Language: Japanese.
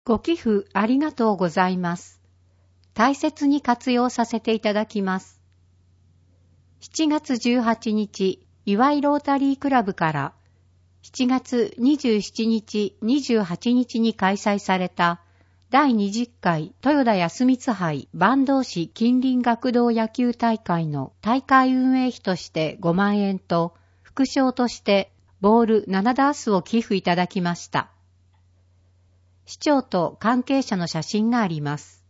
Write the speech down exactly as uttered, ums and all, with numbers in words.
ご寄付ありがとうございます。大切に活用させていただきます。しちがつじゅうはちにち、岩井ロータリークラブからしちがつにじゅうしちにち、にじゅうはちにちに開催されただいにじゅっかい豊田安光杯坂東市近隣学童野球大会の大会運営費としてごまんえんと、副賞としてボールななダースを寄付いただきました。市長と関係者の写真があります。